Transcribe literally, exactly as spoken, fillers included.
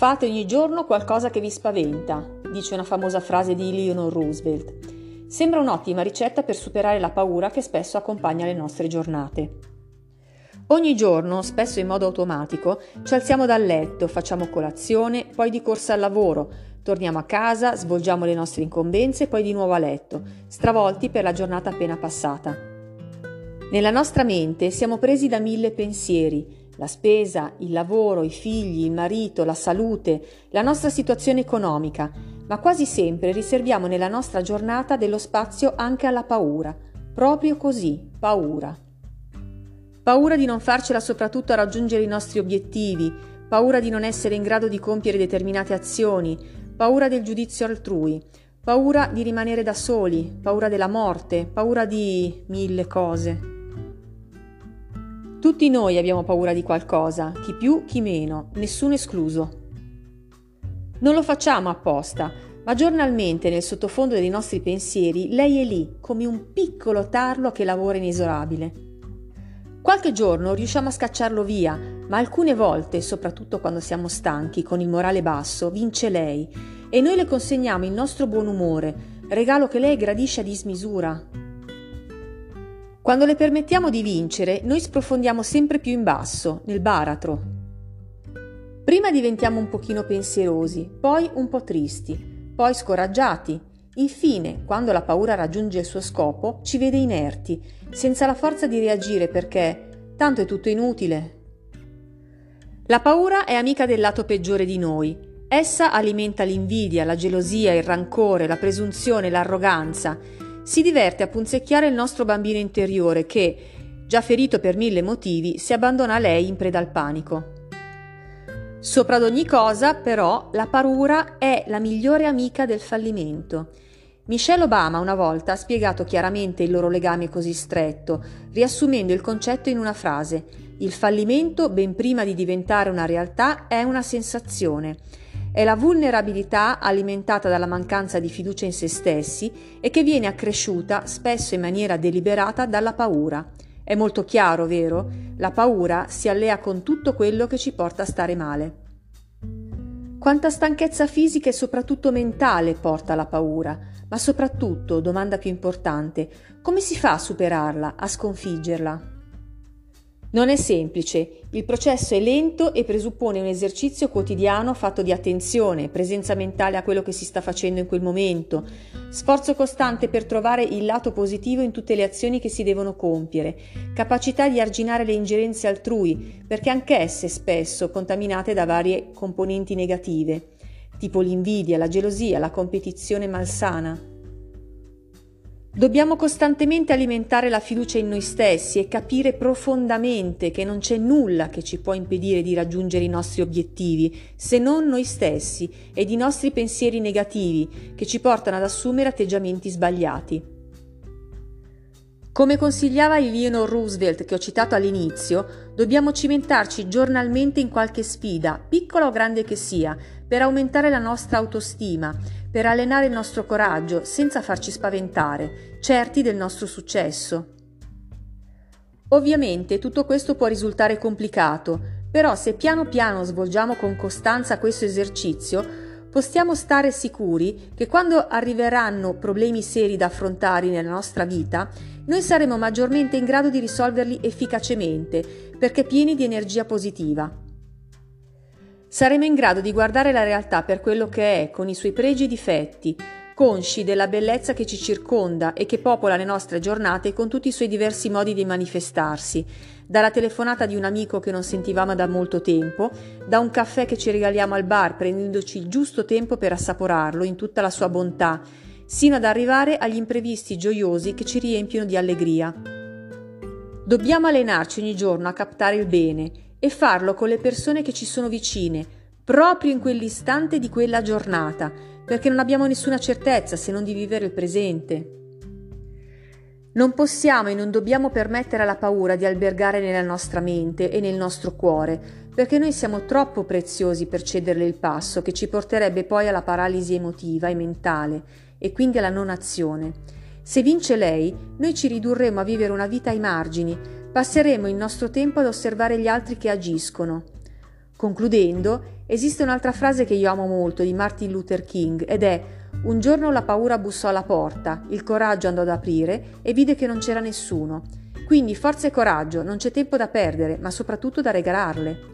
Fate ogni giorno qualcosa che vi spaventa, dice una famosa frase di Eleanor Roosevelt. Sembra un'ottima ricetta per superare la paura che spesso accompagna le nostre giornate. Ogni giorno, spesso in modo automatico, ci alziamo dal letto, facciamo colazione, poi di corsa al lavoro, torniamo a casa, svolgiamo le nostre incombenze e poi di nuovo a letto, stravolti per la giornata appena passata. Nella nostra mente siamo presi da mille pensieri: la spesa, il lavoro, i figli, il marito, la salute, la nostra situazione economica, ma quasi sempre riserviamo nella nostra giornata dello spazio anche alla paura. Proprio così, paura. Paura di non farcela soprattutto a raggiungere i nostri obiettivi, paura di non essere in grado di compiere determinate azioni, paura del giudizio altrui, paura di rimanere da soli, paura della morte, paura di mille cose. Tutti noi abbiamo paura di qualcosa, chi più, chi meno, nessuno escluso. Non lo facciamo apposta, ma giornalmente nel sottofondo dei nostri pensieri lei è lì, come un piccolo tarlo che lavora inesorabile. Qualche giorno riusciamo a scacciarlo via, ma alcune volte, soprattutto quando siamo stanchi, con il morale basso, vince lei e noi le consegniamo il nostro buon umore, regalo che lei gradisce a dismisura. Quando le permettiamo di vincere, noi sprofondiamo sempre più in basso, nel baratro. Prima diventiamo un pochino pensierosi, poi un po' tristi, poi scoraggiati. Infine, quando la paura raggiunge il suo scopo, ci vede inerti, senza la forza di reagire perché tanto è tutto inutile. La paura è amica del lato peggiore di noi. Essa alimenta l'invidia, la gelosia, il rancore, la presunzione, l'arroganza. Si diverte a punzecchiare il nostro bambino interiore che, già ferito per mille motivi, si abbandona a lei in preda al panico. Sopra ad ogni cosa, però, la paura è la migliore amica del fallimento. Michelle Obama una volta ha spiegato chiaramente il loro legame così stretto, riassumendo il concetto in una frase: il fallimento, ben prima di diventare una realtà, è una sensazione. È la vulnerabilità alimentata dalla mancanza di fiducia in se stessi e che viene accresciuta, spesso in maniera deliberata, dalla paura. È molto chiaro, vero? La paura si allea con tutto quello che ci porta a stare male. Quanta stanchezza fisica e soprattutto mentale porta la paura, ma soprattutto, domanda più importante, come si fa a superarla, a sconfiggerla? Non è semplice, il processo è lento e presuppone un esercizio quotidiano fatto di attenzione, presenza mentale a quello che si sta facendo in quel momento, sforzo costante per trovare il lato positivo in tutte le azioni che si devono compiere, capacità di arginare le ingerenze altrui, perché anch'esse spesso contaminate da varie componenti negative, tipo l'invidia, la gelosia, la competizione malsana. Dobbiamo costantemente alimentare la fiducia in noi stessi e capire profondamente che non c'è nulla che ci può impedire di raggiungere i nostri obiettivi, se non noi stessi ed i nostri pensieri negativi che ci portano ad assumere atteggiamenti sbagliati. Come consigliava Eleanor Roosevelt che ho citato all'inizio, dobbiamo cimentarci giornalmente in qualche sfida, piccola o grande che sia, per aumentare la nostra autostima, per allenare il nostro coraggio senza farci spaventare, certi del nostro successo. Ovviamente tutto questo può risultare complicato, però se piano piano svolgiamo con costanza questo esercizio, possiamo stare sicuri che quando arriveranno problemi seri da affrontare nella nostra vita, noi saremo maggiormente in grado di risolverli efficacemente, perché pieni di energia positiva. Saremo in grado di guardare la realtà per quello che è, con i suoi pregi e difetti, consci della bellezza che ci circonda e che popola le nostre giornate con tutti i suoi diversi modi di manifestarsi, dalla telefonata di un amico che non sentivamo da molto tempo, da un caffè che ci regaliamo al bar prendendoci il giusto tempo per assaporarlo in tutta la sua bontà, sino ad arrivare agli imprevisti gioiosi che ci riempiono di allegria. Dobbiamo allenarci ogni giorno a captare il bene e farlo con le persone che ci sono vicine, proprio in quell'istante di quella giornata, perché non abbiamo nessuna certezza se non di vivere il presente. Non possiamo e non dobbiamo permettere alla paura di albergare nella nostra mente e nel nostro cuore, perché noi siamo troppo preziosi per cederle il passo che ci porterebbe poi alla paralisi emotiva e mentale e quindi alla non azione. Se vince lei, noi ci ridurremo a vivere una vita ai margini, passeremo il nostro tempo ad osservare gli altri che agiscono. Concludendo, esiste un'altra frase che io amo molto di Martin Luther King ed è: un giorno la paura bussò alla porta, il coraggio andò ad aprire e vide che non c'era nessuno. Quindi forza e coraggio, non c'è tempo da perdere, ma soprattutto da regalarle.